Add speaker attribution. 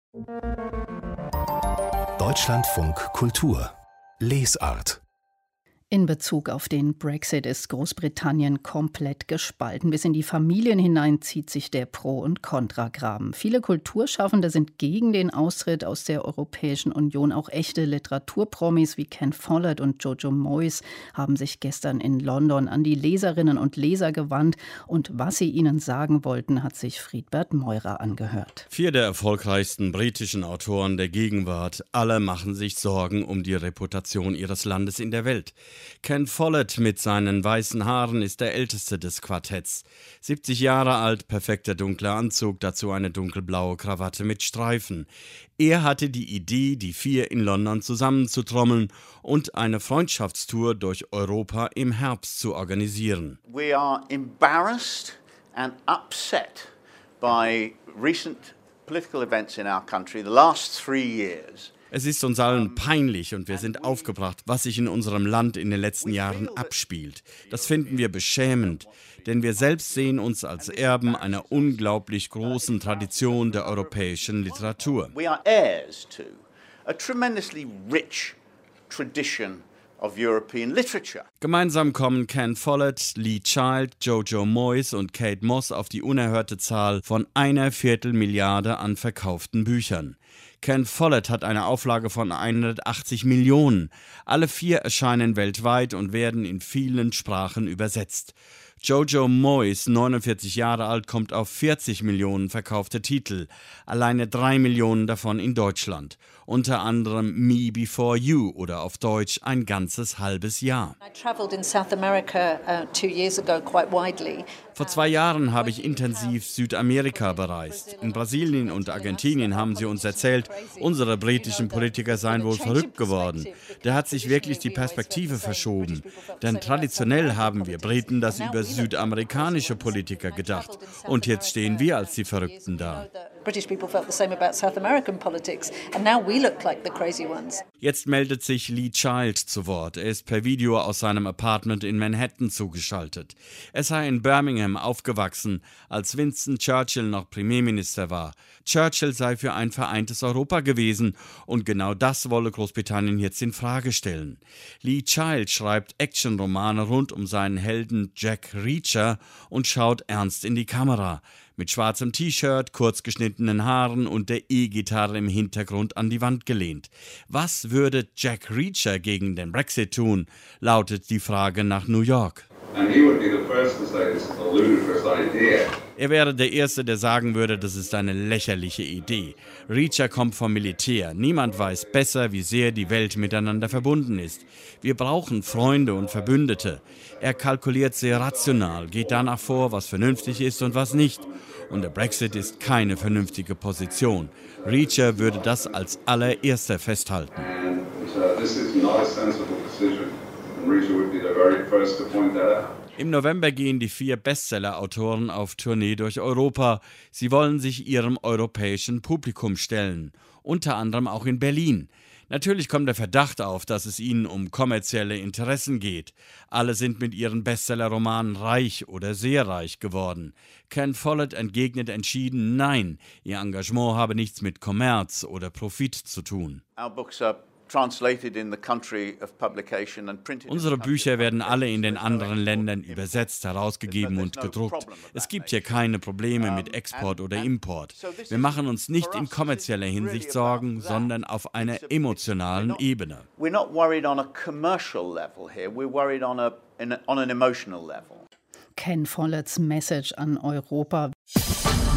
Speaker 1: Deutschlandfunk Kultur Lesart.
Speaker 2: In Bezug auf den Brexit ist Großbritannien komplett gespalten. Bis in die Familien hinein zieht sich der Pro- und Kontragraben. Viele Kulturschaffende sind gegen den Austritt aus der Europäischen Union. Auch echte Literaturpromis wie Ken Follett und Jojo Moyes haben sich gestern in London an die Leserinnen und Leser gewandt. Und was sie ihnen sagen wollten, hat sich Friedbert Meurer angehört.
Speaker 3: 4 der erfolgreichsten britischen Autoren der Gegenwart, alle machen sich Sorgen um die Reputation ihres Landes in der Welt. Ken Follett mit seinen weißen Haaren ist der älteste des Quartetts. 70 Jahre alt, perfekter dunkler Anzug, dazu eine dunkelblaue Krawatte mit Streifen. Er hatte die Idee, die 4 in London zusammenzutrommeln und eine Freundschaftstour durch Europa im Herbst zu organisieren.
Speaker 4: We are embarrassed and upset by recent political events in our country, the last 3 years.
Speaker 3: Es ist uns allen peinlich und wir sind aufgebracht, was sich in unserem Land in den letzten Jahren abspielt. Das finden wir beschämend, denn wir selbst sehen uns als Erben einer unglaublich großen Tradition der europäischen Literatur.
Speaker 4: We are heirs to a tremendously rich tradition of European literature.
Speaker 3: Gemeinsam kommen Ken Follett, Lee Child, Jojo Moyes und Kate Moss auf die unerhörte Zahl von 1/4 Milliarde an verkauften Büchern. Ken Follett hat eine Auflage von 180 Millionen. Alle 4 erscheinen weltweit und werden in vielen Sprachen übersetzt. Jojo Moyes, 49 Jahre alt, kommt auf 40 Millionen verkaufte Titel, alleine 3 Millionen davon in Deutschland. Unter anderem Me Before You oder auf Deutsch Ein ganzes halbes Jahr. Vor 2 Jahren habe ich intensiv Südamerika bereist. In Brasilien und Argentinien haben sie uns erzählt, unsere britischen Politiker seien wohl verrückt geworden. Da hat sich wirklich die Perspektive verschoben. Denn traditionell haben wir Briten das über südamerikanische Politiker gedacht. Und jetzt stehen wir als die Verrückten da. Jetzt meldet sich Lee Child zu Wort. Er ist per Video aus seinem Apartment in Manhattan zugeschaltet. Er sei in Birmingham aufgewachsen, als Winston Churchill noch Premierminister war. Churchill sei für ein vereintes Europa gewesen und genau das wolle Großbritannien jetzt in Frage stellen. Lee Child schreibt Actionromane rund um seinen Helden Jack Reacher und schaut ernst in die Kamera. Mit schwarzem T-Shirt, kurz geschnittenen Haaren und der E-Gitarre im Hintergrund an die Wand gelehnt. Was würde Jack Reacher gegen den Brexit tun, lautet die Frage nach New York. Er wäre der Erste, der sagen würde, das ist eine lächerliche Idee. Reacher kommt vom Militär. Niemand weiß besser, wie sehr die Welt miteinander verbunden ist. Wir brauchen Freunde und Verbündete. Er kalkuliert sehr rational, geht danach vor, was vernünftig ist und was nicht. Und der Brexit ist keine vernünftige Position. Reacher würde das als allererster festhalten. Im November gehen die 4 Bestseller-Autoren auf Tournee durch Europa. Sie wollen sich ihrem europäischen Publikum stellen, unter anderem auch in Berlin. Natürlich kommt der Verdacht auf, dass es ihnen um kommerzielle Interessen geht. Alle sind mit ihren Bestseller-Romanen reich oder sehr reich geworden. Ken Follett entgegnet entschieden, nein, ihr Engagement habe nichts mit Kommerz oder Profit zu tun. Unsere Bücher werden alle in den anderen Ländern übersetzt, herausgegeben und gedruckt. Es gibt hier keine Probleme mit Export oder Import. Wir machen uns nicht in kommerzieller Hinsicht Sorgen, sondern auf einer emotionalen Ebene.
Speaker 2: Ken Folletts Message an Europa.